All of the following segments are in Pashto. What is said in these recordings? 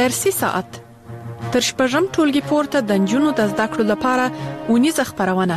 درسي ساعت تر شپږم ټولګي پورته د نجونو د زده کړو لپاره اونیزه خپرونه.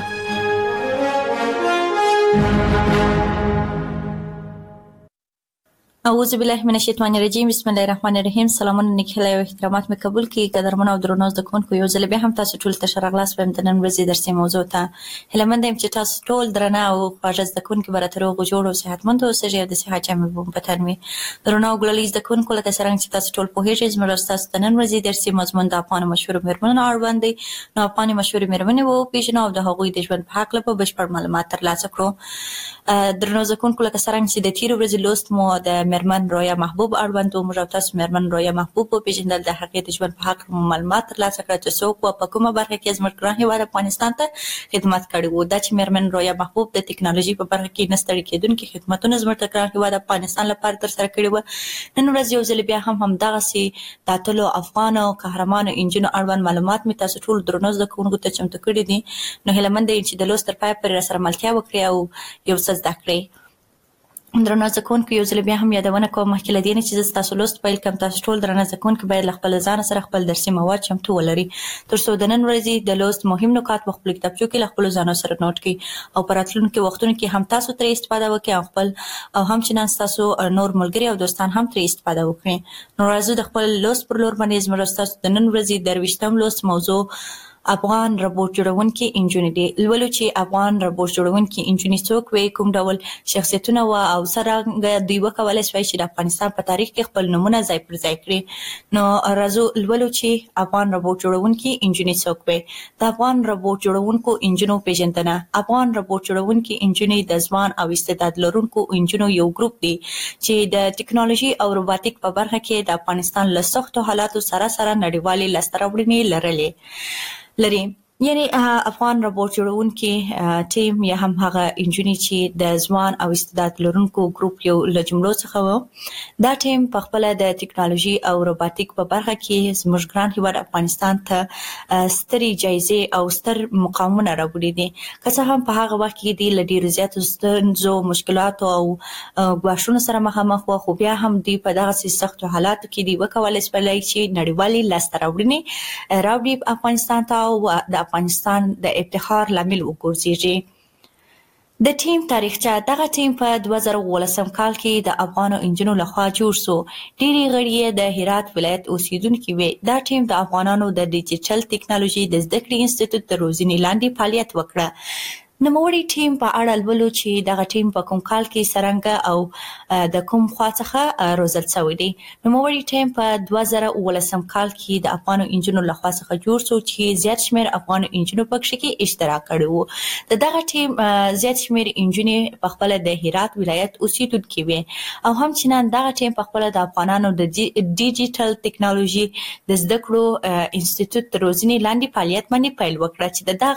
اعوذ بالله من الشیطان الرجیم. بسم الله الرحمن الرحیم. سلامونه نیکهیله او احترامات مې قبول کړئ. قدرمن او درنو زده کوونکو، یو ځل بیا هم تاسو ټول ته ښه راغلاست وایم د نن ورځې درسي موضوع ته. هیله مند یم چې تاسو ټول درنه او خواږه زده کوونکي به راته روغ جوړ او صحتمند اوسئ او د صحت جامې به مو په تن وي. درنو او ګلالي زده کوونکو، لکه څرنګه چې تاسو ټول پوهېږئ، زموږ ستاسو د نن ورځې درسي مضمون د افغانو مشهورو مېرمنو اړوند دی. نو افغاني مشهورې مېرمنې وپېژنو او د هغوی د ژوند په هکله به بشپړ معلومات ترلاسه کړو. درنو زده کوونکو، لکه څرنګه چې د تېرې ورځې لوست مو د مېرمن رویا محبوب اړوند و، موږ او تاسو مېرمن رویا محبوب وپېژندل، د هغې د ژوند په هکله مو معلومات ترلاسه کړه چې څوک وه، په کومه برخه کې زموږ ګران هېواد افغانستان ته خدمت کړی و. دا چې مېرمن رویا محبوب د ټکنالوژي په برخه کې نه ستړي کېدونکي خدمتونه زموږ د ګران هېواد افغانستان لپاره ترسره کړي وه. نن ورځ یو ځل بیا هم همدغسې د اتلو افغانو قهرمانو نجونو اړوند معلومات مې تاسو ټولو درنو زده کوونکو ته چمتو کړي دي. نو هیله مند یم چې د لوست تر پایه پورې راسره ملتیا وکړئ او یو څه زده کړئ. درنو زده کوونکو، یو ځل بیا هم یادونه کوم مخکې له دې نه چې زه ستاسو لوست پیل کړم، تاسو ټول درنه زده کوونکي باید له خپل ځانه سره خپل درسي مواد چمتو ولري تر څو د نن ورځې د لوست مهم نکات په خپلو کتابچو کې له خپلو ځانو سره نوټ کړئ او په راتلونکي وختونو کې هم تاسو ترې استفاده وکړئ او خپل او همچنان ستاسو نور ملګري او دوستان هم ترې استفاده وکړي. نو راځو د خپل لوست پر لور باندې. زموږ ستاسو د نن ورځې 23م لوست موضوع افغان ربوټ جوړونکي انجونې دي. لولو چې افغان ربوټ جوړونکي انجونې څوک وي، کوم ډول شخصیتونه وه او څرنګه دوی وکولی شوی چې د افغانستان په تاریخ کې خپل نومونه ځای پر ځای کړي. نو راځو لولو چې افغان ربوټ جوړونکي انجونې څوک وي. د افغان ربوټ جوړونکو انجونو پیژندنه. افغان ربوټ جوړونکي انجونې د ځوان او استعداد لرونکو انجونو یو ګروپ دی چې د ټکنالوژي او روباتیک په برخه کې د افغانستان له سختو حالاتو سره نړیوالې لاسته راوړنې لري. یعنی افغان ربوټ جوړونکي ټیم یا هم هغه انجونې چې د ځوان او استعداد لرونکو ګروپ یو له جملو څخه و. دا ټیم په خپله د ټکنالوژي او روباتیک په برخه کې زموږ ګران هېواد افغانستان ته سترې جایزې او ستر مقامونه راوړي دي. که څه هم په هغه وخت کې دوی له ډېرو زیاتو ستونزو، مشکلاتو او ګواښونو سره مخامخ وه، خو بیا هم دوی په دغسې سختو حالاتو کې دوی وکولی شولی چې نړیوالې لاسته راوړنې راوړي افغانستان ته او د افغانستان د افتخار لامل وګرځېږي. د ټیم تاریخچه. دغه ټیم په 2018 کال کې د افغانو انجونو لخوا جوړ شو. ډېرې غړي یې د هرات ولایت اوسیدونکي وي. دا ټیم د افغانانو د ډیجیټل ټکنالوژي د زده کړې انسټیټیوټ د روزنې لاندې فعالیت وکړه. نوموړي ټیم په اړه لولو چې دغه ټیم په کوم کال کې څرنګه او د کوم خوا څخه روزل شوی دی. نوموړي ټیم په 2018 کال کې د افغانو انجونو لخوا څخه جوړ شو چې زیات شمېر افغانو انجونو پکښې کې اشتراک کړی و. د دغه ټیم زیات شمېر انجونې په خپله د هرات ولایت اوسیدونکي وي او همچنان دغه ټیم په خپله د افغانانو د ډیجیټل ټکنالوژي د زده کړو انسټیټیوټ د روزنې لاندې فعالیت باندې پیل وکړه چې د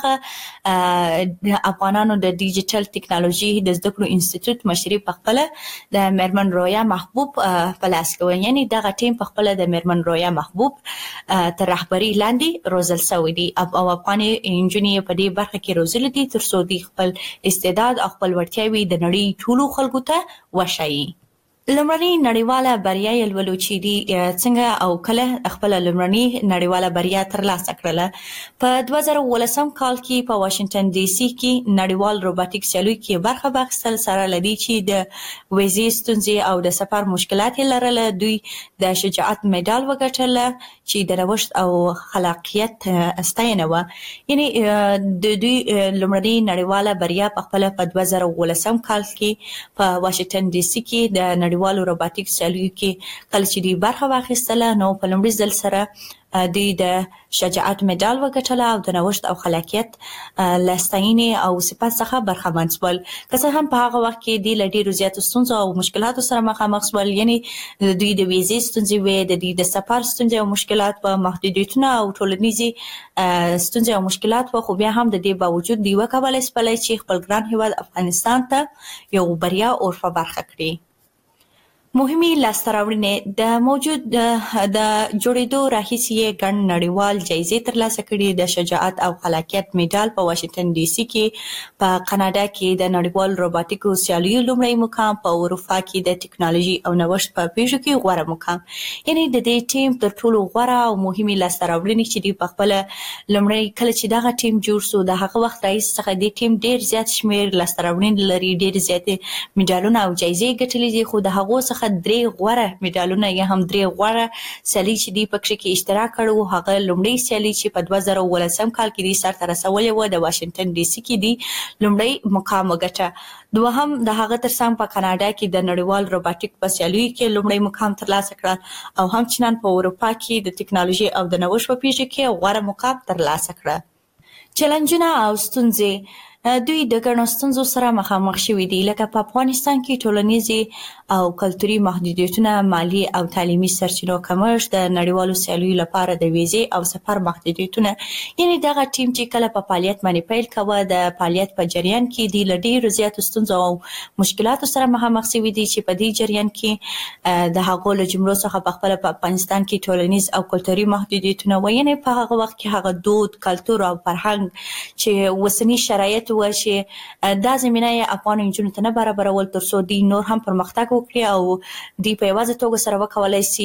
دغه افغانانو د ډیجیټل ټکنالوژي د زده کړو انسټیټیوټ مشري په خپله د مېرمن رویا محبوب په لاس کې وه. یعنې دغه ټیم په خپله د مېرمن رویا محبوب تر رهبرۍ لاندې روزل شوی دی او افغانې انجونې په دې برخه کې روزلي دي تر څو دوی خپل استعداد او خپل وړتیاوې د نړۍ ټولو خلکو ته وښایي. لومړنۍ نړیواله بریا یې لولو چې دوی څنګه او کله خپله لومړنۍ نړیواله بریا ترلاسه کړله. په 2018 کال کې په واشنګټن ډي سي کې نړیوال روباتیک سیالیو کې برخه واخیستل. سره له دې چې د ویزې ستونزې او د سفر مشکلات یې لرله، دوی د شجاعت مډال وګټله چې د نوښت او خلاقیت ستاینه وه. یعنې د دوی لومړنۍ نړیواله بریا په خپله په 2018 کال کې په واشنګټن ډي سي کې د نړیوالو روباتیک سیالیو کې کله چې دوی برخه واخیستله، نو په لومړي ځل سره دوی د شجاعت مډال وګټله او د نوښت او خلاقیت له ستاینې او صفت څخه برخمن شول. که څه هم په هغه وخت کې دوی له ډېرو زیاتو ستونزو او مشکلاتو سره مخامخ شول. یعنې دوی د ویزې ستونزې وې، د دوی د سفر ستونزې او مشکلات وه، محدودیتونه او ټولنیزې ستونزې او مشکلات وه، خو بیا هم د دې باوجود دوی وکولی شولی چې خپل ګران هېواد افغانستان ته یو بریا اور په برخه کړي. مهمي لاسته راوړنې د موجود د جوړېدو راهیسې ګڼ نړیوال جایزې ترلاسه کړي. د شجاعت او خلاقیت میډال په واشنگټن ډي سي کې، په کاناډا کې د نړیوال روباټیکو سیالیو لومړی مقام، په اروپا کې د ټکنالوژي او نوښت په پیښو کې غوره مقام. یعنی د دې ټیم تر ټولو غوره او مهمي لاسته راوړنې چې دی په خپل لومړی کله چې دغه ټیم جوړ شو د هغه وخت راهیسې څخه د ټیم ډیر زیات شمیر لاسته راوړنې لري، ډیر زیات میډالونه او جایزې ګټلې دي، خو د هغو څخه درې غوره میډالونه یا هم درې غوره سیالي چې دی پکې کې اشتراک کړو. هغه لومړی سیالي چې په 2018 کال کې دی سرته رسولې و د واشنگټن ډي سي کې دی لومړی مقام وګټه. دوهم د هغه ترڅنګ په کاناډا کې د نړیوال روباټیک په سیالیو کې لومړی مقام ترلاسه کړ او همچنان په اروپا کې د ټکنالوژي او د نوښت په پیښه کې غوره مقام ترلاسه کړ. چیلنجونه او ستونزې دوی د ګڼو ستونزو سره مخامخ شوي دي، لکه په افغانستان کې ټولنیزې او کلتوري محدودیتونه، مالي او تعلیمي سرچینو کمښت، د نړیوالو سیالیو لپاره د ویزې او سفر محدودیتونه. یعنی دغه ټیم چې کله په فعالیت باندې پیل کوه د فعالیت په جریان کې دی له ډیرو زیاتو ستونزو او مشکلاتو سره مخامخ شوي دي چې په دې جریان کې د هغو له جملو څخه په خپله په افغانستان کې ټولنیز او کلتوري محدودیتونه و. یعنی په هغه وخت کې هغه دود، کلتور او فرهنګ چې اوسني شرایط و چې دا زمینه یې افغان نجونو ته نه برابرول تر څو دوی نور هم پرمختګ وکړي او دوی په یوازې توګه سره وکولای شي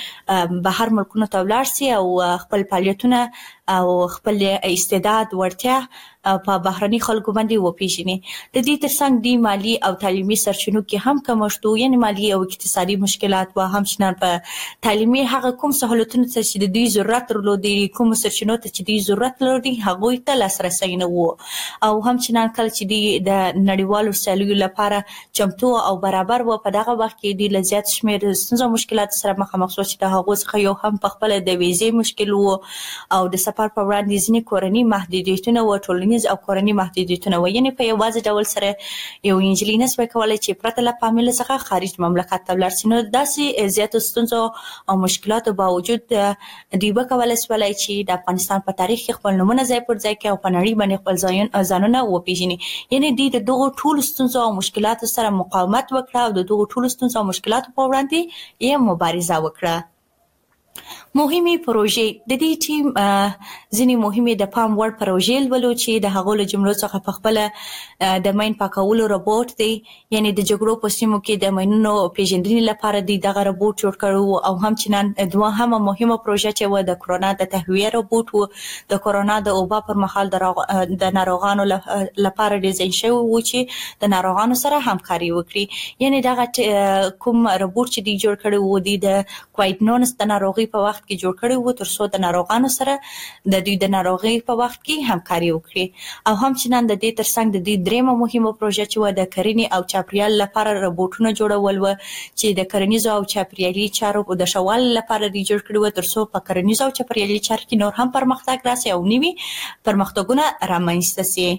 چې بهر ملکونو ته ولاړ شي او خپل فعالیتونه او خپل استعداد وړتیا په بهرني خلکو باندې وپیژني. د دې ترڅنګ دی مالی او تعلیمي سرچینو کې هم کمښت و، یعنی مالی او اقتصادي مشکلات و. همچنان په تعلیمي هغه کوم سهولتونو ته چې د دوی ضرورت درلودي، کوم سرچینو ته چې دوی ضرورت لري هغوی ته لاسرسی نه و. او همچنان کله چې دوی د نړیوالو سیالیو لپاره چمتو او برابر و په دغه وخت کې دوی له زیات شمېر ستونزو او مشکلاتو سره مخامخ شو چې د هغو څخه یو هم په خپله د ویزې مشکل و او د سفر په وړاندې ځینې کورني محدودیتونه و، ټولنیز او کورني محدودیتونه و. یعنی په یوازې ډول سره یو نجلۍ نشوای کولی چې پرته له فامیل څخه خارج مملکت ته ولاړ شي. نو داسې زیاتو ستونزو او مشکلاتو باوجود دوی وکولی شولی چې د افغانستان په تاریخ کې خپل نومونه ځای پر ځای کړي او په نړۍ باندې خپل ځانونه وپیژني. یعنی دوی د دغو ټولو ستونزو او مشکلاتو سره مقاومت وکړه او د دغو ټولو ستونزو او مشکلاتو په وړاندې یې مبارزه وکړه. مهمې پروژې د دې ټیم ځینې مهمې د پام وړ پروژې لولو چې د هغو له جملو څخه په خپله د مین پاکولو روبوټ دی، یعنی د جګړو په سیمو کې د مینونو پیژندنې لپاره دی دغه روبوټ جوړ کړی او همچنان دوهمه مهمه پروژه چې و د کرونا د تهویه روبوټ و. د کرونا د وبا پر مهال د ناروغانو لپاره ډیزاین شوی و چې د ناروغانو سره همکاري وکړي. یعنی دغه کوم روبوټ چې دی جوړ کړی و دی د کووید 19 د ناروغي په وخت کې جوړ کړی و تر څو د ناروغانو سره د دوی د ناروغۍ په وخت کې همکاري وکړي. او همچنان د دې ترڅنګ د دې درېمه مهمه پروژه چې و د کرنې او چاپیریال لپاره روبوټونه جوړول و چې د کرنیزو او چاپیریالي چارو د ښه والي لپاره دوی جوړ کړي و تر څو په کرنیزو او چاپیریالي چارو کې نور هم پرمختګ راسي او نوي پرمختګونه رامنځته سي.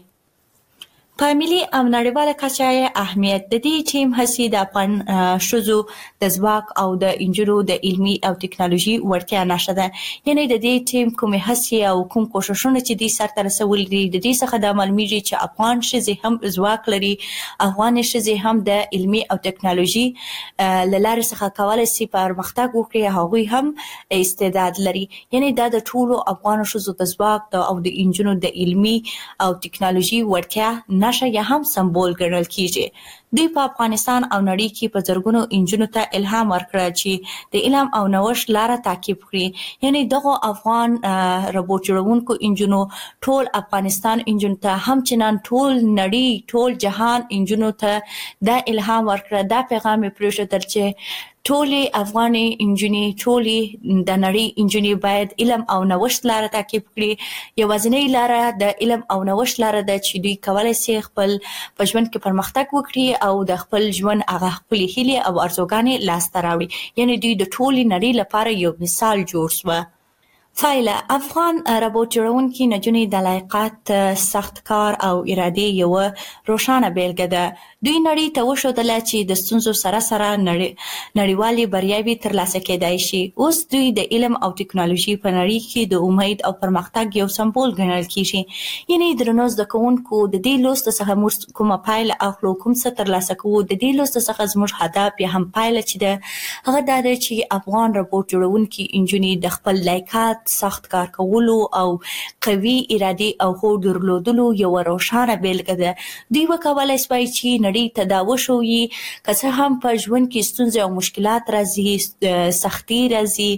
په ملي او نړیواله کچه اهمیت د دې ټیم هڅې د افغان ښځو د ځواک او د نجونو د علمي او ټکنالوژي وړتیا نښه ده. یعنی د دې ټیم کومې هڅې او کوم کوښښونه چې دوی سرته رسولي دي د دې څخه دا معلومیږي چې افغان ښځې هم ځواک لري، افغانې ښځې هم د علمي او ټکنالوژي له لارې څخه کولی شي پرمختګ وکړي، هغوی هم استعداد لري. یعنی دا د ټولو افغان ښځو د ځواک او د نجونو د علمي او ټکنالوژي وړتیا نښه یا هم سمبول ګڼل کیږي. دوی په افغانستان او نړۍ کې په زرګونو نجونو ته الهام ورکړ چې د علم او نوښت لاره تعقیب کړي. یعنی دغه افغان روبوټ جوړونکو نجونو ټول افغانستان نجونو ته همچنان ټول نړۍ ټول جهان نجونو ته دا الهام ورکړ، دا پیغام یې پرېښودل چې ټولې افغانې نجونې، ټولې د نړۍ نجونې باید علم او نوښت لاره تعقیب کړي. یوازینۍ لاره د علم او نوښت لاره ده چې دوی کولی شي خپل په ژوند کې پرمختګ وکړي او د خپل ژوند هغه خپلې هیلې او ارزوګانې لاسته راوړي. یعنی دوی د ټولې نړۍ لپاره یو مثال جوړ شوه. فایله افغان روبوټ جوړونکي نجونې د لایقت، سخت کار او ارادې یو روښانه بیلګه ده. دوی نړۍ ته وښودله چې د ستونزو سره سره نړیوالې بریاوې ترلاسه کېدای شي. اوس دوی د علم او ټکنالوژي په نړۍ کې د امید او پرمختګ یو سمبول ګڼل کېږي. یعنې درنو زده کوونکو، د دې لوست څخه موږ کومه پایله اخلو، کوم څه ترلاسه کوو. د دې لوست څخه زموږ هدف یا هم پایله چې ده هغه دا ده چې افغان روبوټ جوړونکي نجونې د خپل لایقت، سخت کار کولو او قوي ارادې او هوډ درلودلو یو روښانه بیلګه ده. دوی وکولای شوای چې نړۍ ته دا وښوي که څه هم په ژوند کې ستونزې او مشکلات راځي، سختي راځي،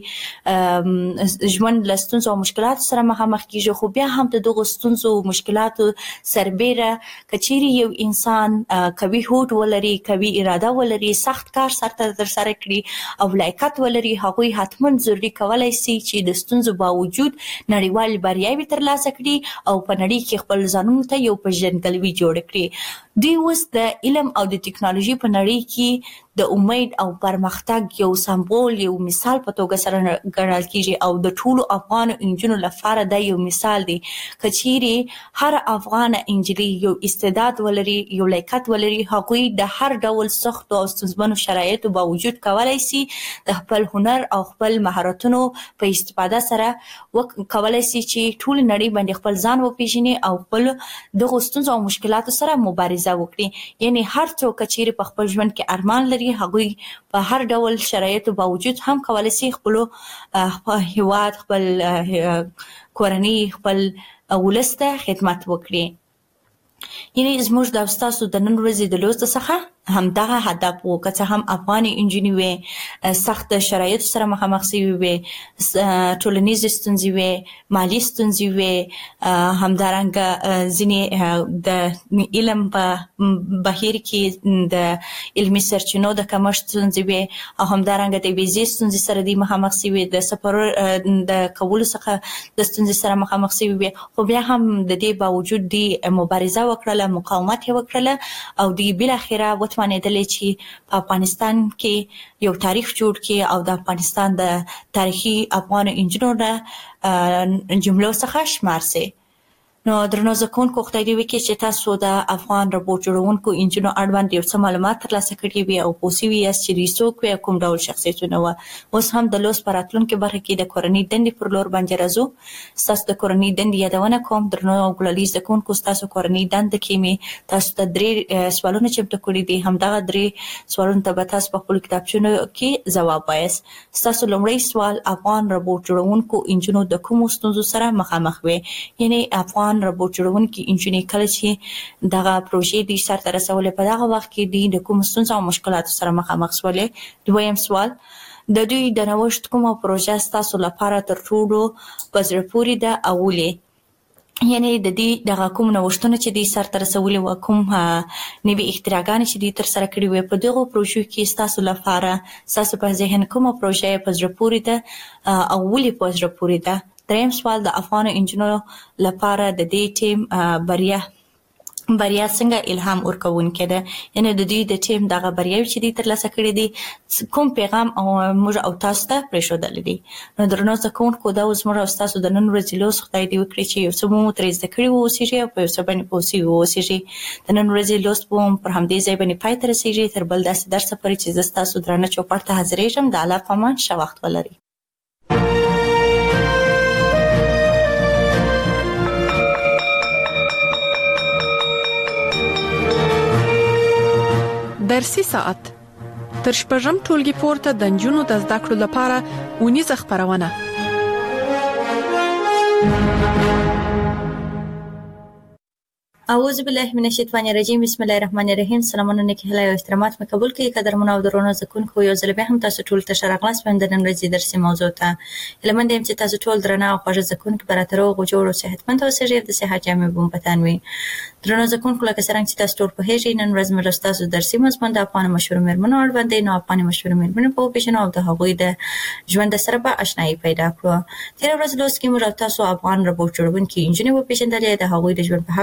ژوند له ستونزو او مشکلاتو سره مخامخ کېږي، خو بیا هم د دغو ستونزو او مشکلاتو سربیره که چیرې یو انسان قوي هوډ ولري، قوي اراده ولري، سخت کار سرته ترسره کړي او لایقت ولري، هغوی حتما ضروري کولای شي چې د ستونزو باوجود نړیوال بریاوې ترلاسه کړي او په نړۍ کې خپل ځانونو ته یو پیژندګلوي جوړ کړي. دوی اوس د علم او د ټکنالوژي په نړۍ کې د امید او پرمختګ یو سمبول، یو مثال په توګه سره ګڼل کېږي او د ټولو افغان نجونو لپاره دا یو مثال دی. که چیرې هر افغان نجلۍ یو استعداد ولري، یو لایقت ولري، هغوی د هر ډول سختو او ستونزمنو شرایطو باوجود کولای شي د خپل هنر او خپل مهارتونو په استفاده سره کولای شي چې ټول نړۍ باندې خپل ځان وپیژني او خپل دغو ستونزو او مشکلاتو سره مبارزه وکړي. یعنی هر څوک چې په خپل ژوند کې ارمان لري، هغوی په هر ډول شرایطو باوجود هم کولای شي خپل هیواد، خپل کورنۍ، خپل ولس ته خدمت وکړي. یعنی زموږ د تاسو د نن ورځې د لوست څخه همدغه هدف و. که څه هم افغانې نجونې وې، سخت شرایطو سره مخامخ شوې وې، ټولنیزې ستونزې وې، مالي ستونزې وې، همدارنګه ځینې د علم په بهیر کې د علمي سرچینو د کمښت ستونزې وې او همدارنګه د ویزې ستونزې سره دوی مخامخ شوې، د سفر د کولو څخه د ستونزې سره مخامخ شوې وې، خو بیا هم د دې باوجود دوی مبارزه وکړله، مقاومت یې وکړله او دوی بالاخره وتوانېدلې چې په افغانستان کې یو تاریخ جوړ کړي او د افغانستان د تاریخي افغان نجونو د جملو څخه شمار شي. نو درنو زده کوونکو، خدای دې وکړي چې تاسو د افغان روبوټ جوړونکو نجونو اړوند یو څه معلومات ترلاسه کړي وي او پوه شوي یاست چې دوی څوک وي او کوم ډول شخصیتونه وه. اوس هم د لوست په راتلونکې برخه کې د کورنۍ دندې پر لور باندې راځو. ستاسو د کورنۍ دندې یادونه کوم. درنو او ګلالي زده کوونکو، ستاسو کورنۍ دنده کې مې تاسو ته 3 سوالونه چمتو کړي دي. همدغه 3 سوالونو ته به تاسو په خپلو کتابچونو کې ځواب وایاست. ستاسو لومړی سوال: افغان روبوټ جوړونکو نجونو د کومو ستونزو سره مخامخ وي؟ یعنی افغان روبوټ جوړونکي نجونې کله چې دغه پروژې دوی سرته رسولې، په دغه وخت کې دوی د کومو ستونزو او مشکلاتو سره مخامخ شولې؟ دویم سوال: د دوی د نوښت کومه پروژه ستاسو لپاره تر ټولو په زړه پورې ده او ولې؟ یعنی د دې دغه کوم نوښتونه چې دوی سرته رسولي وو، کوم نوي اختراعګانې چې دوی ترسره کړي وې، په دغو پروژو کې ستاسو لپاره ستاسو په ذهن کومه پروژه په زړه پورې ده او ولې په زړه پورې ده؟ دریم سوال: د افغان نجونو لپاره د دې ټیم بریا څنګه الهام ورکوونکې ده؟ یعنی د دوی د ټیم دغه بریاوې چې دوی ترلاسه کړي دي کوم پیغام موږ او تاسو ته پرېښودلی دي؟ نو درنو زده کوونکو، دا اوس موږ او ستاسو د نن ورځې لوست خدای دې وکړي چې یو څه مو ترې زده کړي واوسېږي او په یو څه باندې پوه شوي واوسېږي. د نن ورځې لوست به پر همدې ځای باندې پای ته رسېږي. تر بل داسې درسه پورې چې زه ستاسو درانه چوپړ ته حاضرېږم. د الله په امان، ښه وخت ولرئ. درسي ساعت تر شپږم ټولګي پورته د نجونو د زده کړو لپاره اونیزه خپرونه. اعوذ بالله من الشیطان الرجیم. بسم الله الرحمن الرحیم. سلامونه نیکی هیله او احترامات مې قبول کړئ. قدرمنو او درنو زده کوونکو، یو ځل بیا هم تاسو ټول ته ښه راغلاست په د نن ورځې درسي موضوع ته. هیله مند یم چې تاسو ټول درانه او خوږ زده کوونکي به راته روغ جوړ او صحتمند اوسئ او د صحت جامې به مو په تن وي. درنو زده کوونکو، لکه څرنګه چې تاسو ټول پوهېږئ، نن ورځ موږ ستاسو درسي مضمون د افغانو مشهورو مېرمنو اړوند دی. نو افغاني مشهورو مېرمنې به وپېژنو او د هغوی د ژوند سره به اشنایي پیدا کړو. تېره ورځ لوست کې موږ او تاسو افغان روبوټ جوړونکي نجونې وپېژندلې، د هغوی د ژوند په هکله معلومات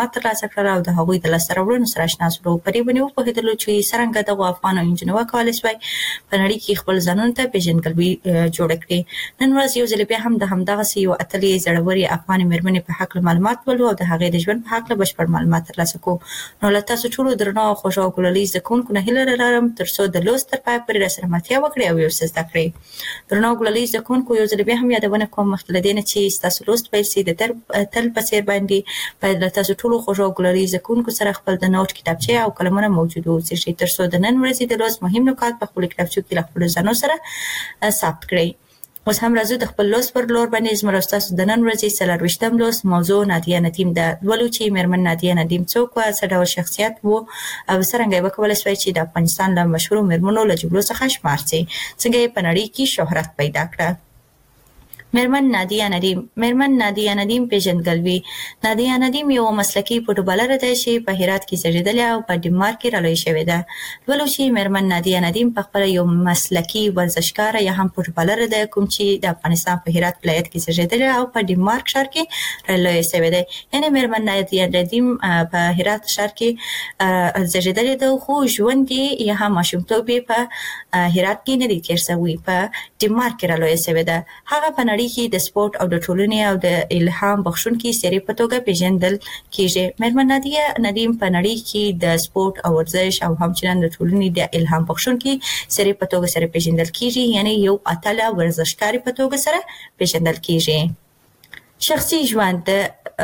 معلومات ترلاسه کړل او د هغوی د لاسته راوړنو سره آشنا شو. په دې باندې وپوهېدلو چې څرنګه دغو افغان انجنونو کولی شوای په نړۍ کې خپل ځانونو ته پیژندګلوي جوړه کړي. نن ورځ یو ځل بیا هم د همدغسې یو اتلې زړورې افغانې مېرمنې په هکله معلومات ولرو او د هغې د ژوند په هکله بشپړ معلومات ترلاسه کړو. نو له تاسو ټولو درنو او خوږو او ګلالي زده کوونکو نه هیله لرم تر څو د لوست تر پایه پورې راسره ملتیا وکړئ او یو څه زده کړئ. درنو او ګلالي زده کوونکو یو ځل بیا هم یادونه کوم مخکې له دې نه چې ستاسو لوست پیل سي د تل په څېر باندې باید له تاسو ټولو خوږو او ګلالي زده کوونکو سره خپل د نوټ کتابچې او قلمونه موجود واوسي تر څو د نن ورځې د لوست مهم نکات په خپلو کتابچو کې له خپلو ځانو سره ثبت کړئ. اوس هم راځو د خپل لوست پر لور باندې زموږ او ستاسو د نن ورځې 24 لوست موضوع نادیه ندیم ده. لولو چې مېرمن نادیه ندیم څوک وه، څه ډول شخصیت و او څرنګه یې وکولی شوای چې د افغانستان له مشهورو مېرمنو له جملو څخه شمار سي، څنګه یې په نړۍ کې شهرت پیدا کړه. مېرمن نادیه ندیم. مېرمن نادیه ندیم پیژندګلوي. نادیه ندیم یو مسلکي فوټبالره ده چې په هرات کې زېږېدلې او په ډنمارک کې رالویه شوې ده. لولو چې مېرمن نادیه ندیم پخپله یو مسلکي ورزشکاره یا هم فوټبالره ده کوم چې د افغانستان په هرات ولایت کې زېږېدلې او په ډنمارک ښار کې رالویه شوې ده. یعنې مېرمن نادیه ندیم په هرات ښار کې زېږېدلې ده خو ژوند یې یا هم ماشومتوب یې په هرات کې نه دی تېر شوی، په ډنمارک کې رالویه شوې ده. هغه په نړۍ کې د سپورت او د ټولنې او د الهام بخښونکي څېرې په توګه پیژندل کیږي. مېرمن نادیه ندیم په نړۍ کې د سپورت او ورزش او همچنان د ټولنې د الهام بخښونکي څېرې په توګه سره پیژندل کیږي، یعنی یو اتله ورزشکارې په توګه سره پیژندل کیږي. شخصي ژوند.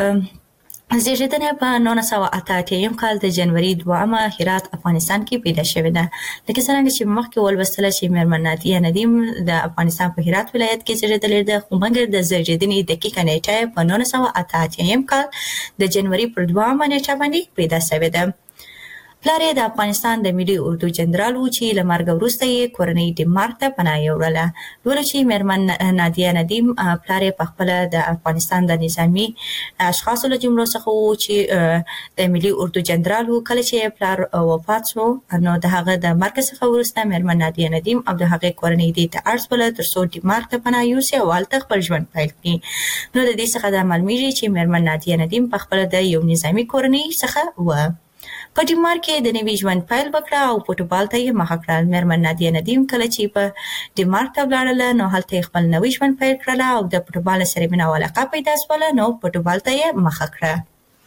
زېږېدنه په 1988 کال د جنوري 2 هرات افغانستان کې پیدا شوې ده. لکه څرنګه چې مخکې ولوستله چې مېرمن نادیه ندیم د افغانستان په هرات ولایت کې زېږېدلې ده، خو مګر د زېږېدنې دقیقه نیټه یې په 1988 کال د جنوري پر 2 نیټه باندې پیدا شوې ده. پلار یې د افغانستان د ملي اردو جنرال و چې له مرګه وروسته یې کورنۍ ډنمارک ته پناه یوړله. لولو چې مېرمن نادیه ندیم پلار یې پخپله د افغانستان د نظامي اشخاصو له جملو څخه و چې د ملي اردو جنرال و. کله چې پلار وفات شو نو د هغه د مرګ څخه وروسته مېرمن نادیه ندیم او د هغې کورنۍ دې ته اړ شوله تر څو ډنمارک ته پناه یوسي او هلته خپل ژوند پیل کړي. نو د دې څخه دا معلومیږي چې مېرمن نادیه ندیم پخپله د یو نظامي کورنۍ څخه وه. په ډنمارک کې د نوي ژوند پیل وکړه او فوټبال ته یې مخه کړه. مېرمن نادیه ندیم کله چې په ډنمارک ته ولاړله نو هلته یې خپل نوی ژوند پیل کړله او د فوټبال سره مینه او علاقه پیدا شوله نو فوټبال ته یې مخه کړه.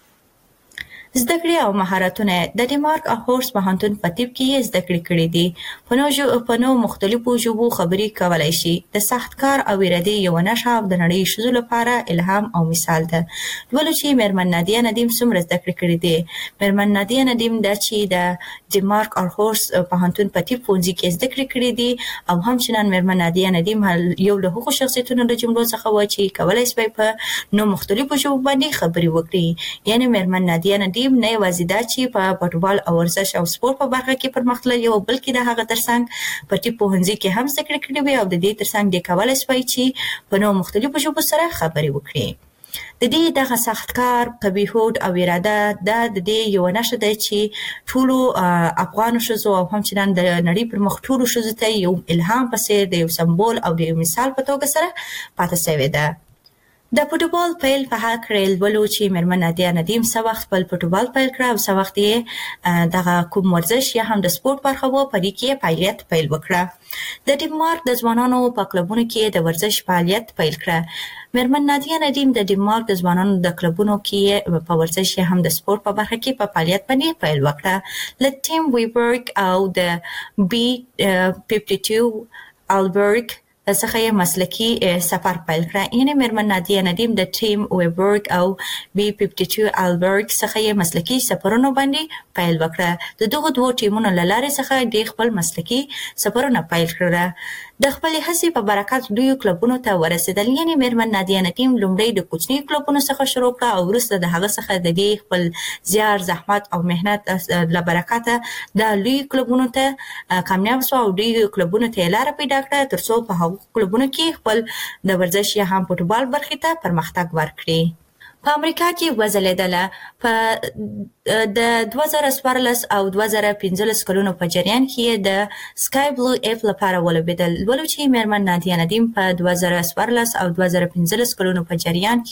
زده کړې او مهارتونه. د ډنمارک هورس پوهنتون په طب کې یې زده کړې کړې دي. په نو مختلفو ژبو خبرې کولی شي. د سخت کار او ارادې یوه نښه او د نړۍ ښځو لپاره الهام او مثال ده. لولو چې مېرمن نادیه ندیم څومره زده کړې کړې دي. مېرمن نادیه ندیم دا چې د ډنمارک هورس پوهنتون په طب پوهنځي کې زده کړې کړې دي او همچنان مېرمن نادیه ندیم یو له هغو شخصیتونو له جملو څخه وه چې کولی شوی په نو مختلفو ژبو باندې خبرې وکړي. یعنې مېرمن نادیه ندیم نه یوازې دا چې په فوټبال او ورزش او سپورت په برخه کې پرمختللې وه بلکې د هغه ترڅنګ په طب پوهنځي کې هم زده کړې کړې وې او د دې ترڅنګ دې کولی شوی چې په نو مختلفو ژبو سره خبرې وکړي. د دې دغه سخت کار، قوي هوډ او اراده دا د دې یوه نښه ده چې ټولو افغانو ښځو او همچنان د نړۍ پر مخ ټولو ښځو ته یو الهام په څېر د یو سمبول او د یو مثال په توګه سره پاتې شوې ده. د فوټبال پیل په هکله لولو چې مېرمن نادیه ندیم څه وخت خپل فوټبال پیل کړه او څه وخت یې دغه کوم ورزش یا هم د سپورت برخه وه په دې کې یې فعالیت پیل وکړه. د ډنمارک د ځوانانو په کلبونو کې د ورزش فعالیت پیل کړه. مېرمن نادیه ندیم د ډنمارک د ځوانانو د کلبونو کې په ورزش یا هم د سپورت په برخه کې په فعالیت باندې پیل وکړه. له ټیم ویبرګ او د B52 البرګ څخه یې مسلکي سفر پیل کړه. یعنې مېرمن نادیه ندیم د ټیم ویبرګ او B52 البرګ څخه یې مسلکي سفرونو باندې پیل وکړه. د دغو دوو ټیمونو له لارې څخه دې خپل مسلکي سفرونه پیل کړه. د خپلې هڅې په برکت لویو کلبونو ته ورسېدل. یعنې مېرمن نادیه ندیم لومړی د کوچنیو کلبونو څخه شروع کړه او وروسته د هغه څخه د دې خپل زیار، زحمت او محنت له برکته د لویو کلبونو ته کامیاب شوه او لویو کلبونو ته یې لاره پیدا کړه تر څو په هغو کلبونو کې خپل د ورزش یا هم فوټبال برخې ته پرمختګ ورکړي. په امریکا کې وځلېدله. په د 2014 او 2015 کلونو په جریان کې د سکای بلو اپ لپاره ولوبېدل. ولو چې میرمن نادیه ندیم په 2014 او 2015 کلونو په جریان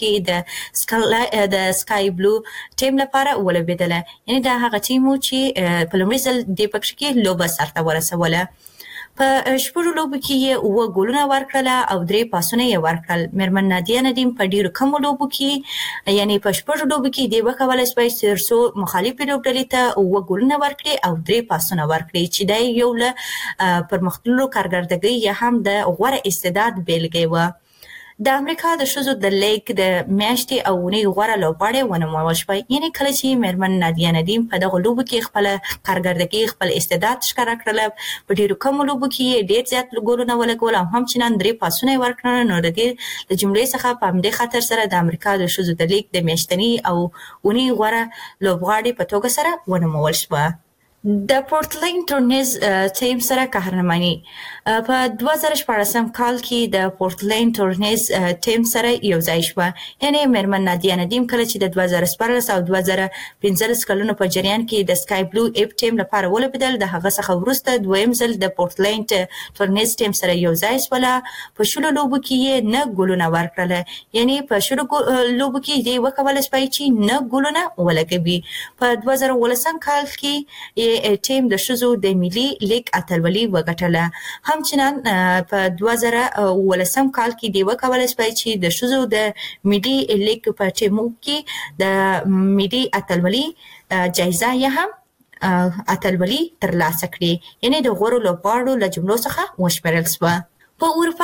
کې د سکای بلو ټیم لپاره ولوبېدله، یعنی دا هغه ټیم و چې په لومړي ځل دې پکښ کې لوبه سرته ورسوله. په شپږو لوبو کې یې 7 ګولونه ورکړله او 3 پاسونه یې ورکړل. میرمن نادیه ندیم په ډیرو کمو لوبو کې، یعنی په شپږو لوبو کې دې وکولی شوی تر څو مخالفې لوبډلې ته 7 ګولونه ورکړي او 3 پاسونه ورکړي، چې دا یو له پرمختللو کارګردګۍ یا هم د غوره استعداد بیلګې وه. د امریکا د ښځو د لیګ د میاشتې او اونۍ غوره لوبغاړې ونومول شوی، یعنی کله چې میرمن نادیه ندیم په دغو لوبو کې خپله کارګردګي خپل استعداد ښکاره کړله. په ډېرو کمو لوبو کې یې ډېر زیات ګولونه ولګول او همچنان 3 پاسونه یې ورکړل. نو د دې له جملې څخه په همدې خاطر سره د امریکا د ښځو د لیګ د میاشتني او اونۍ غوره لوبغاړې په توګه سره ونومول شوه. د پورټلینډ ټورنیز ټیم سره قهرماني. په 2014 کال کې د پورټلینډ ټورنیز ټیم سره یو ځای شوه، یعنی میرمن نادیه ندیم کله چې د 2014 او 2015 کلونو په جریان کې د سکای بلو اپ ټیم لپاره ولوبېدل، د هغه څخه وروسته دویم ځل د پورټلینډ ټورنیز ټیم سره یو ځای شوله. په شلو لوبو کې یې 9 ګولونه ورکړل، یعنی په شلو لوبو کې دې وکولی شوی چې 9 ګولونه ولګوي. په 2018 کال کې ټیم د ښځو د ملي لیګ اتلولي وګټله. همچنان په 2018 کال کې دې وکولی شوی چې د ښځو د ملي لیګ په ټیمو کې د ملي اتلولي جایزه یا هم اتلولي ترلاسه کړي، یعنی د غوره لوبغاړو له جملو څخه وشمېرل شوه. په اروپا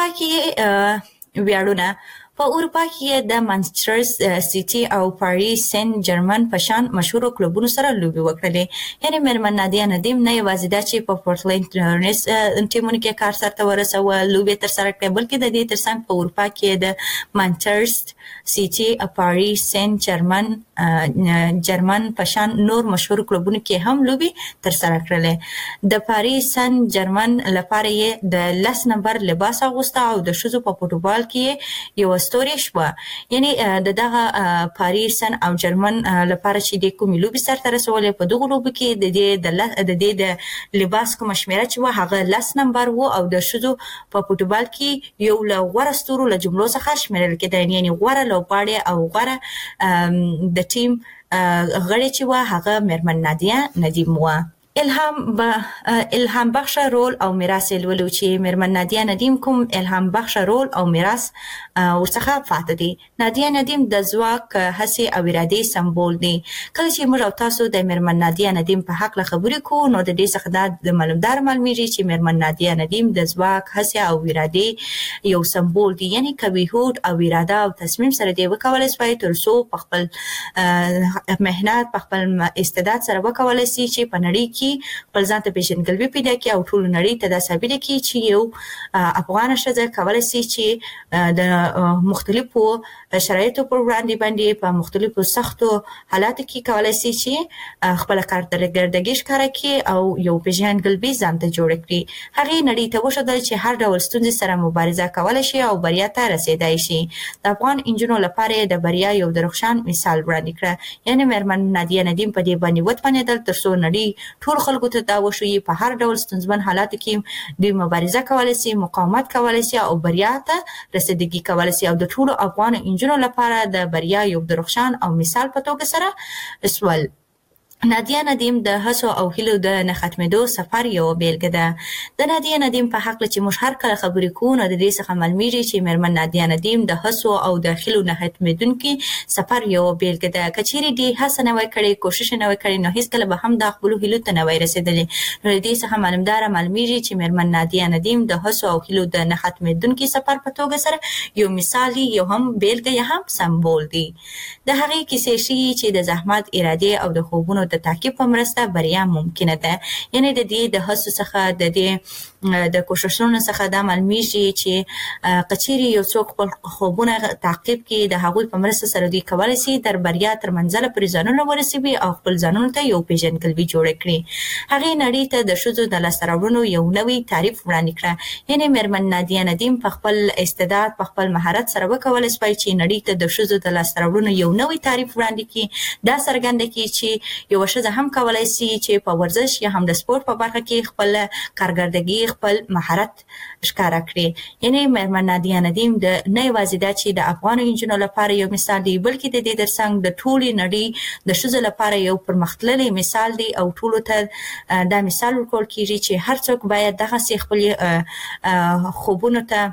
کې ویاړونه. په اروپا کې د مانچستر سیټي او پاریس سن جرمن په شان مشهورو کلوبونو سره لوبې وکړلې. یعنی میرمن نادیه ندیم نه یوازې دا چې په پورټلینډ ټورنیز ټیمونو کې کار سرته ورسوه، لوبې ترسره کړې، بلکې د دې ترڅنګ په اروپا کې د مانچستر سیټي او پاریس سن جرمن په شان نور مشهور کلوبونو کې هم لوبې ترسره کړلې. د پاریس سن جرمن لپاره یې د 10 نمبر لباس اغوسته او د ښځو په فوټبال کې یو ستوري شوه. یعنی د دغه پاریس سن او جرمن لپاره چې د کومې لوبې سرته رسولې، په دغو لوبو کې د دې د لباس کومه شمېره چې وه هغه 10 نمبر و او د ښځو په فوټبال کې یو له غوره ستورو له جملو څخه شمېرل کېده، یعنی غوره لوبغاړې او غوره د ټیم غړې چې وه هغه میرمن نادیه ندیم وه. الهام بخش رول او میراث لولو چې میرمن نادیه ندیم کوم الهام بخش رول او میراث ورڅخه پاتې دي. نادیه ندیم د ځواک، هڅې او ارادې سمبول دی. کله چې موږ او تاسو د میرمن نادیه ندیم په حق خبرې کوو، نو د دې څخه دا د معلومیږي چې میرمن نادیه ندیم د ځواک، هڅې او ارادې یو سمبول دی، یعنی کوي هوډ او اراده او تصمیم سره دی وکولای شي تر څو په خپل مهنت، په خپل استعداد سره وکولای شي چې په نړۍ کې خپل ځان ته پیژندګلوي پیدا کړي او ټول نړۍ ته دا ثابت کړي چې یو افغان ښځه کولی شي چې د مختلفو شرایطو پر وړاندې په مختلفو سختو حالاتو کې کولی شي چې خپل کارګردګي ښکاره کړي او یو پیژندګلوي ځان ته جوړ کړي. هغې نړۍ ته وښودل چې هر ډول ستونزې سره مبارزه کولی شي او بریا ته رسېدای شي. د افغان نجونو لپاره د بریا یو درخشان مثال وړاندې کړه، یعنی میرمن نادیه ندیم په دې باندې وتوانېدل تر څو نړۍ ټول خلکو ته دا وښیي په هر ډول ستونزمن حالاتو کې دوی مبارزه کولی شي، مقاومت کولی شي او بریا ته رسیدګي کولی شي، او د ټولو افغان نجونو لپاره د بریا یو درخشان او مثال په توګه سره سول. نادیه ندیم د هڅو او هیلو د نه ختمېدو سفر یو بیلګه ده. د نادیه ندیم په حق چې موږ هر کله خبرې کوو، نو د دې څخه معلومیږي چې میرمن نادیه ندیم د هڅو او د هیلو نه ختمېدونکي سفر یو بیلګه ده. که چیرې دې هڅه نه وای کړې، کوشش نه وای کړې، نو هیڅکله به هم د خپلو هیلو ته نه وای رسېدلې. نو د دې څخه معلومیږي چې میرمن نادیه ندیم د هڅو او هیلو د نه ختمېدونکي سفر په توګه سره یو مثال، یو هم بیلګه یا هم سمبول دی. د هغې کیسې ښیي چې د زحمت، ارادې او د خوبونو د تعقیب په مرسته بریا ممکنه ده. یعنی د دې د هڅو څخه د دې د کوششونو څخه دا معلومیږي چې کچېرې یو څوک خپل خوبونه تعقیب کړي د هغوی په مرسته سره دوی کولی شي تر بریا تر منزله پورې ځانونه ورسوي او خپل ځانونو ته یو پیژندګلوي جوړه کړي. هغې نړۍ ته د ښځو د لاسته راوړنو یو نوی تعریف وړاندې کړه. یعنې مېرمن نادیه ندیم په خپل استعداد په خپل مهارت سره وکولی شوی چې نړۍ ته د ښځو د لاسته راوړنو یو نوی تعریف وړاندې کړي. دا څرګنده کړي چې یوه ښځه هم کولی شي چې په ورزش یا هم د سپورټ په برخه کې خپل کارګردګي خپل مهارت ښکاره کړي. یعنې مېرمن نادیه ندیم د نه یوازې دا چې د افغانو نجونو لپاره یو مثال دی بلکې د دې ترڅنګ د ټولې نړۍ د ښځو لپاره یو پرمختللی مثال دی او ټولو ته دا مثال ورکول کېږي چې هر څوک باید دغسې خپل خوبونو ته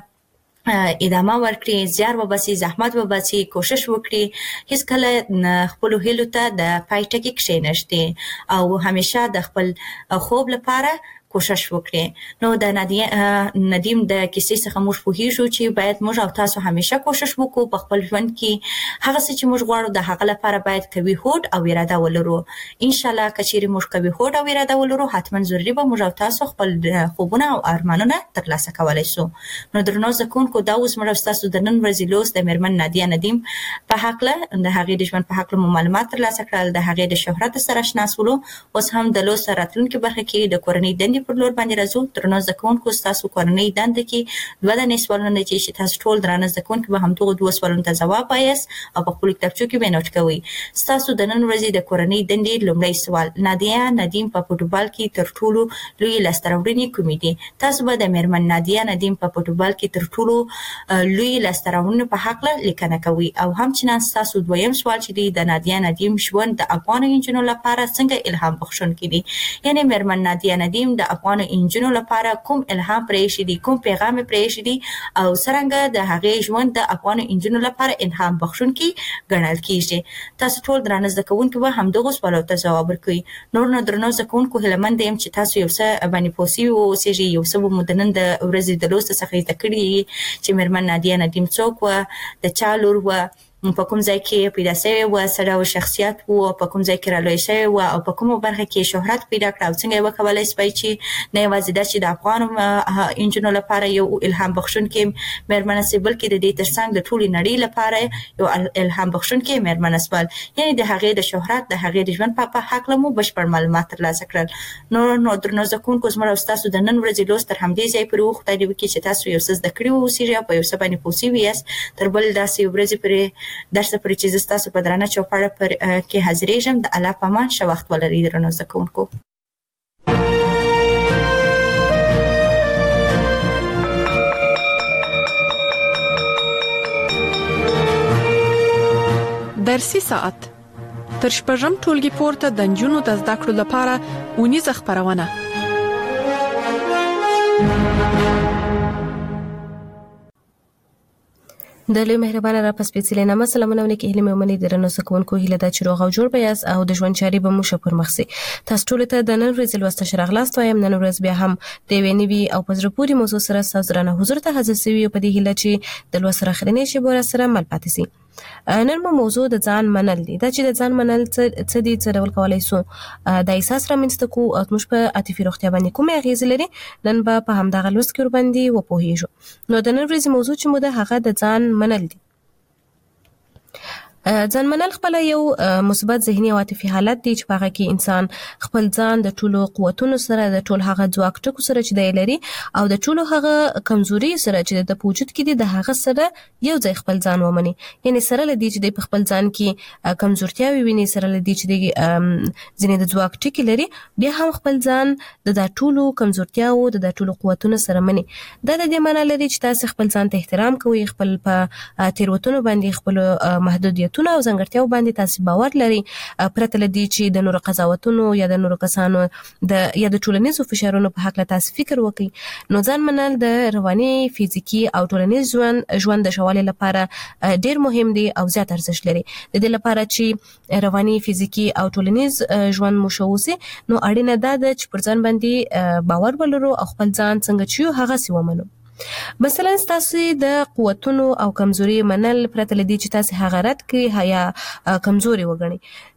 ادامه ورکړي، زیار وباسي، زحمت وباسي، کوشش وکړي، هیڅکله خپلو هیلو ته د پای ټکي کښېنږدي او همیشه د خپل خوب لپاره کوشش وکړي. نو د نادیه ندیم د کیسې څخه موږ پوهیږو چې باید موږ او تاسو همیشه کوشش وکړو په خپل ژوند کې هغه څه چې موږ غواړو د هغه لپاره باید قوي هوډ او اراده ولرو. انشاءالله که چیرې موږ قوي هوډ او اراده ولرو حتما ضروري به موږ او تاسو خپل خوبونه او ارمانونه ترلاسه کولی شو. نو درنو زده کوونکو دا اوس موږ ستاسو د نن ورځې لوست د مېرمن نادیه ندیم په هکله د هغې د ژوند په هکله مو معلومات ترلاسه کړل، د هغې د شهرت سره اشنا شولو. اوس هم د لوست راتلونکي برخه کې د کورنۍ دندې پر لور باندې راځو. درنو زده کوونکو ستاسو کورنۍ دنده کې 2 دانې سوالونه دي چې تاسو ټول درانه زده کوونکي به همدغو 2 سوالونو ته ځواب وایاست او په خپلو کتابچو کې به یې نوټ کوئ. ستاسو د نن ورځې د کورنۍ دندې لومړی سوال: نادیه ندیم په فوټبال کې تر ټولو لوی لاسته راوړنې کومې دي؟ تاسو به د مېرمن نادیه ندیم په فوټبال کې تر ټولو لوی لاسته راوړنو په هکله لیکنه کوئ. او همچنان ستاسو دویم سوال چې دی د نادیه ندیم ژوند د افغانو نجونو لپاره څنګه الهام بخښونکی دی؟ یعنې مېرمن نادیه ندیم د افغانو نجونو لپاره کوم الهام پرېښی دی، کوم پیغام یې پرېښی دی او څرنګه د هغې ژوند د افغانو نجونو لپاره الهام بخښونکی ګڼل کېږي. تاسو ټول درانه زده کوونکي به همدغو سوالونو ته ځواب ورکوئ. نور نو درنو زده کوونکو هیله یم چې تاسو یو څه باندې پوه سوي واوسېږئ، یو څه به مو د نن د ورځې د لوست څخه زده کړي چې مېرمن نادیه ندیم څوک وه، د چا لور وه، په کوم ځای کې پیدا شوې وه، څه ډول شخصیت و، په کوم ځای کې رالویه شوې وه او په کومه برخه کې شهرت پیدا کړه او څنګه یې وکولی شوی چې نه یوازې دا چې د افغانو نجونو لپاره یو الهام بخښونکې مېرمنه شي بلکې د دې ترڅنګ د ټولې نړۍ لپاره یو الهام بخښونکې مېرمنه شول. یعنې د هغې د شهرت د هغې د ژوند په هکله مو بشپړ معلومات ترلاسه کړل. نو درنو زده کوونکو زموږ او ستاسو د نن ورځې لوست تر همدې ځای پورې و. خدای دې وکړي چې تاسو یو څه زده کړي واوسېږئ او په یو څه باندې پوه سوي یاست. تر بل داسې ورځې پورې درس پورې چې زه ستاسو په درانه چوپړه کې حاضرېږم. د الله په امان، ښه وخت ولرئ درنو زده کوونکو. درسي ساعت تر 6 ټولګي پورته د نجونو د زده کړو لپاره اونیزه خپرونه. د لوی مهربانه را پس سپېڅلې نامه سلامونه ونکې هیلې مې ومني درنو زده کوونکو. هیله ده چې روغ او جوړ به یاست او د ژوند چارې به مو ښه پر مخ ځي. تاسو ټولو ته د نن ورځې لوست ښه راغلاست وایم. نن ورځ بیا هم د یوې نوي او په زړه پورې موضوع سره ستاسو درانه حضور ته حاضر سوي په دې هیله چې د لوست سره اخرنۍ شېبه راسره مل پاتې سي. نن مو موضوع د ځان منل دی. دا چې د ځان منل څه دي، څه ډول کولی سو د احساس رامنځته کړو او زموږ په عاطفي روغتیا باندې کومې اغېزې لري، نن به په همدغه لوست کې ورباندې وپوهېږو. نو د نن ورځې موضوع چې مو ده هغه د ځان منل دی. ځان منل خپله یو مثبت ذهني او عاطفي حالت دی چې په هغه کې انسان خپل ځان د ټولو قوتونو سره، د ټول هغه ځواک ټکو سره چې دی لري او د ټولو هغه کمزوري سره چې د وجود کې دي د هغه سره یو ځای خپل ځان ومني. یعنې سره له دې چې دی په خپل ځان کې کمزورتیاوې ویني، سره له دې چې دی ځینې د ځواک ټکي لري، بیا هم خپل ځان د دا ټولو کمزورتیاو د دا ټولو قوتونو سره مني. دا د دې معنا لري چې تاسو خپل ځان ته احترام کوئ، خپل په تېروتنو باندې، خپل محدودیت او ځانګړتیاو باندې تاسو باور لري، پرته له دې چې د نورو قضاوتونو یا د نورو کسانو یا د ټولنیزو فشارونو په هکله تاسو فکر وکړئ. نو ځان منل د رواني، فزیکي او ټولنیز ژوند د ښه والي لپاره ډېر مهم دی او زیات ارزښت لري. د دې لپاره چې رواني، فزیکي او ټولنیز ژوند مو ښه وسي، نو اړینه دا ده چې پر ځان باندې باور ولرو او خپل ځان څنګه چې یو هغسې ومنو. مثلا تاسو د قوتونو او کمزوري منل پرته له دې چې تاسو هغه رد کړئ یا کمزوري وګڼئ.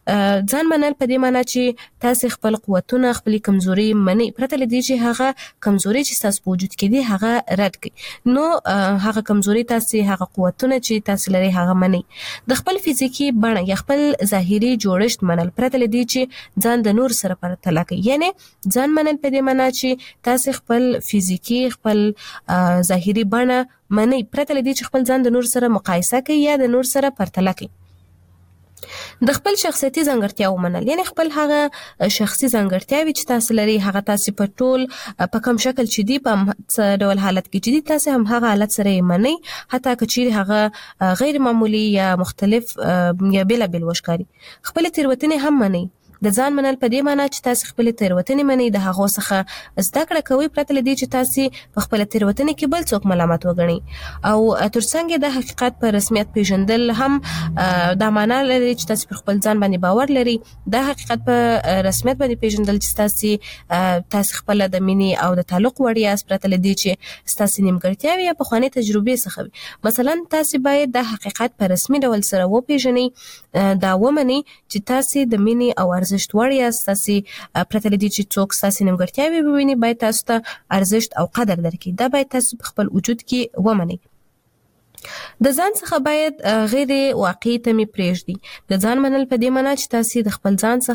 ځان منل په دې معنی چې تاسو خپل قوتونه خپل کمزوري منئ پرته لدی چې هغه کمزوري چې تاسو په وجود کې دي هغه رد کړئ نو هغه کمزوري تاسو هغه قوتونه چې تاسو لري هغه منئ د خپل فزیکی بڼه یا خپل ظاهري جوړښت منل پرته لدی چې ځان د نور سره پرتله کوي یعنی ځان منل په دې معنی چې تاسو خپل فزیکی خپل ظاهري بڼه منئ پرته لدی چې خپل ځان د نور سره مقایسه کوي یا د نور سره پرتله کوي د خپل شخصیتي ځانګړتیاو منل یعنی خپل هغه شخصي ځانګړتیاوي چې تاسو لري هغه تاسو په ټول په کوم شکل چې دی په څه ډول حالت کې چې دی تاسو هم هغه حالت سره منئ حتی کچې هغه غیر معمولی یا مختلف یا بلا بل وشکاري خپل تیروتنې هم منئ د ځان منل په دې معنی چې تاسو خپل تیروتنې منئ د هغه څخه زده کړه کوئ پرته لدی چې تاسو په خپل تیروتنې کې بل څوک ملامت وګڼئ او ترڅنګ د حقیقت په رسمیت پیژندل هم د معنی لري چې تاسو په خپل ځان باندې باور لري د حقیقت په رسمیت باندې پیژندل چې تاسو خپل د مینې او د تعلق وړیا پرته لدی چې تاسو نیمګړتیاوي یا په خواني تجربه څخه مثلا تاسو باید د حقیقت په رسمي ډول سره وپیژنئ دا ومنئ چې تاسو د مینې او ارزښت وړ یاست تاسو پرته لدی چې څوک تاسو نیمګړتیاوي وویني باید تاسو ته ارزښت او قدر درکړي دا باید تاسو په خپل وجود کې ومنئ د ځان څخه باید غیر واقعي تمې پرېږدي د ځان منل په دې معنی چې تاسو د خپل ځان څخه